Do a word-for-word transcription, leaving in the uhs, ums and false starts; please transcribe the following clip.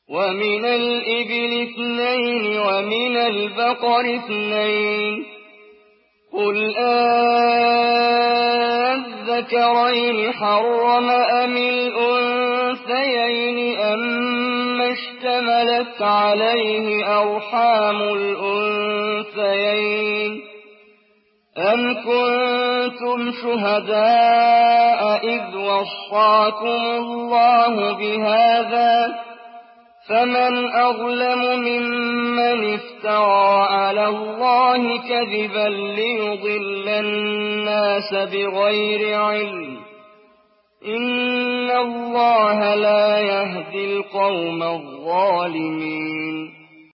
ومن الإبل اثنين ومن البقر اثنين قل أذكرين حرم أم الأنثيين أما اشتملت عليه أرحام الأنثيين أم كنتم شهداء إذ وصاكم الله بهذا فمن أظلم ممن افترى على الله كذبا ليضل الناس بغير علم إن الله لا يهدي القوم الظالمين